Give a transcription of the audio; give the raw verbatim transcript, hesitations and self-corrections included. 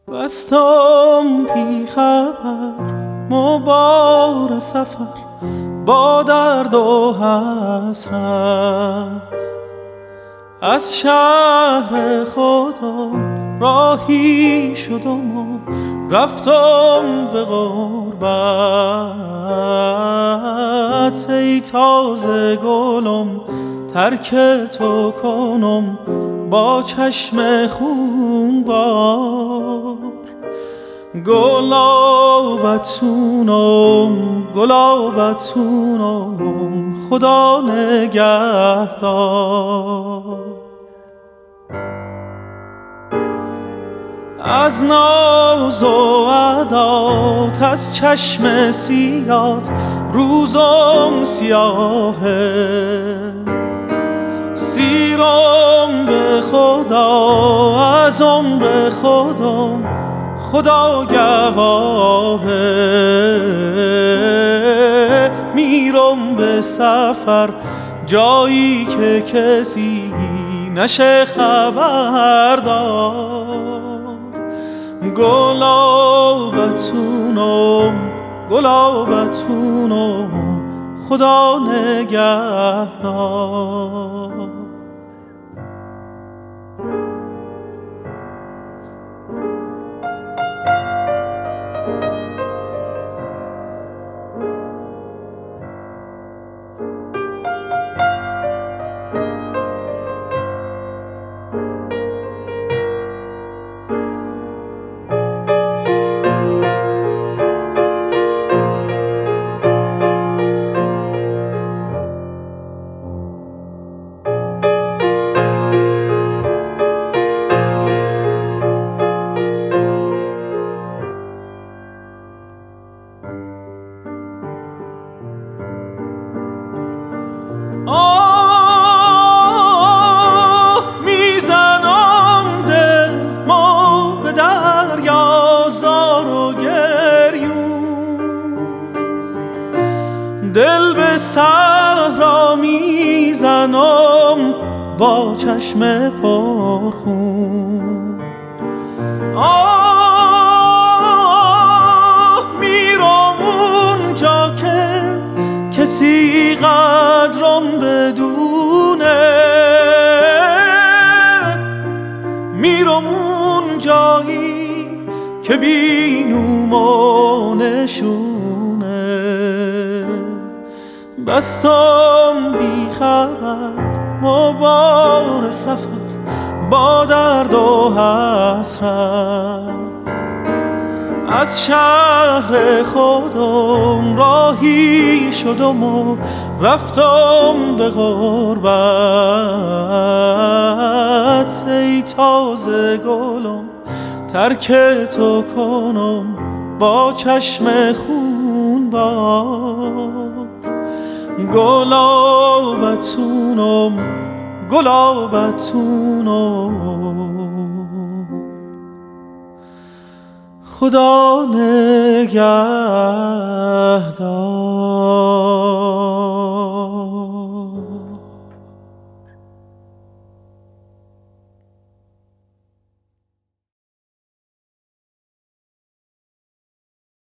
بستم بی خبر مبار سفر با درد و حسرت، از شهر خودم راهی شدم و رفتم به غربت. ای تازه گلم ترک تو کنم با چشم خونبار، گلابتونم گلابتونم خدا نگهدار. از ناز و عدات از چشم سیات روزم سیاهه، سیرم به خدا از عمر خودم خدا گواهه. میرم به سفر جایی که کسی نشه خبردار، گلابتونم گلابتونم خدا نگهدار. آه میزنم دل ما به دریا زار و گریون، دل به صحرا میزنم با چشم پرخون. آه میرم اونجا که کسی قدرم بدونه، میرم اون جایی که بینوم و نشونه. بستم بی خبر مبار سفر با درد و حسرت، از شهر خودم راهی شدم و رفتم به غربت. ای تازه گلم ترک تو کنم با چشم خونبار، گلابتونم گلابتونم خدا نگهدار.